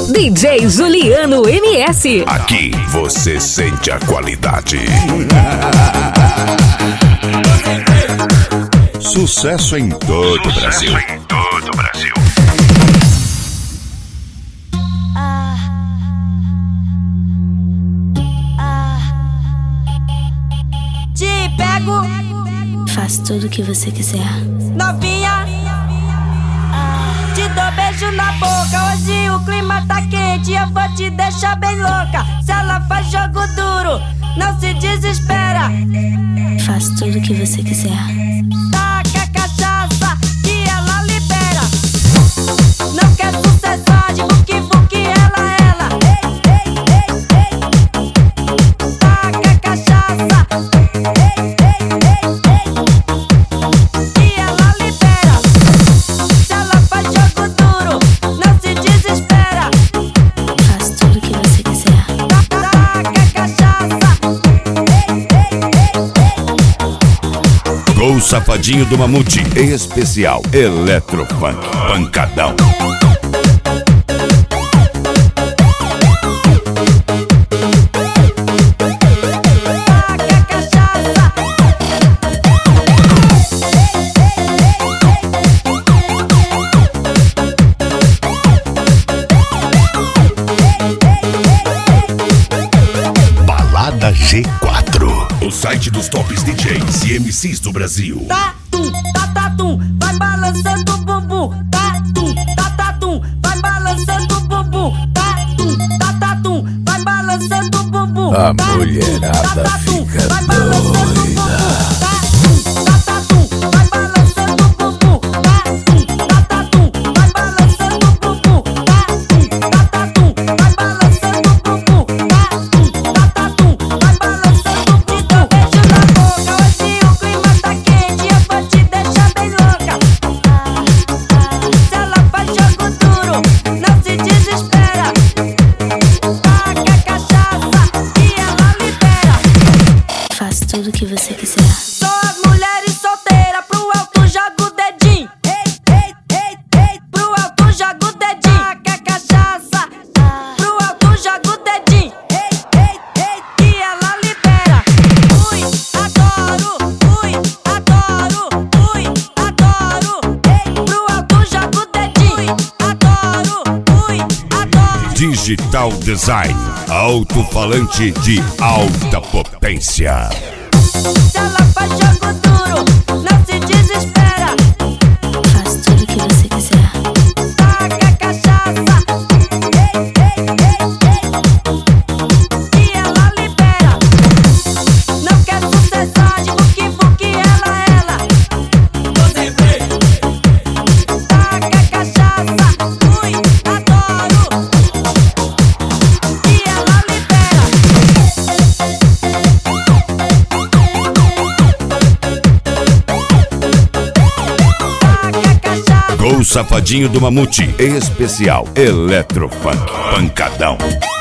DJ Juliano MS. Aqui você sente a qualidade. Sucesso em todo o Brasil. Te pego, faço tudo o que você quiser. novinha. Te dou beijo na boca. Hoje o clima tá quente, eu vou te deixar bem louca. Se ela faz jogo duro, não se desespera. Faço tudo o que você quiser. Taca a cachaça que ela libera. Não quer sucessagem, vuki ela. Taca a cachaça que ela libera. Se ela faz jogo duro, não se desespera. Faço tudo o que você quiser. Taca a cachaça. Com o Safadinho do Mamute, em especial Electrofunk Pancadão. Balada G4, o site dos tops DJs e MCs do Brasil. Tatum, tatatum, vai balançando o bumbum. Tatum, tatatum, vai balançando o bumbum. Tatum, tatatum, vai balançando o bumbum. A mulherada fica doida. Tatum, tatatum, vai balançando o bumbum. Tatum, tatatum, vai balançando o bumbum. Tatum, tatatum, vai balançando o bumbum. Tatum, tatatum, vai balançando o bumbum. Te dou beijo na boca. Hoje o clima tá quente, eu vou te deixar bem louca. Se ela faz jogo duro, não se desespera. Taca a cachaça que ela libera. Faço tudo o que você quiser. Só as mulheres solteiras, pro alto joga o dedinho. Pro alto joga o dedinho. Taca a cachaça, pro alto joga o dedinho. Que ela libera. Ui, adoro. Pro alto joga o dedinho. Adoro. Digital Design, alto-falante de alta potência. Se ela faz jogo duro, não se desespera. Faço tudo o que você quiser. Taca a cachaça que ela libera. Não quer sucessagem, vuki ela. Taca a cachaça, adoro. Que ela libera. Taca a cachaça. Com o Safadinho do Mamute, em especial Electrofunk Pancadão.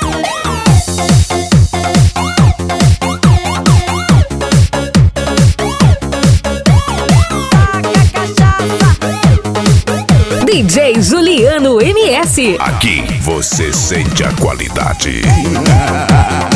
DJ Juliano MS. Aqui você sente a qualidade.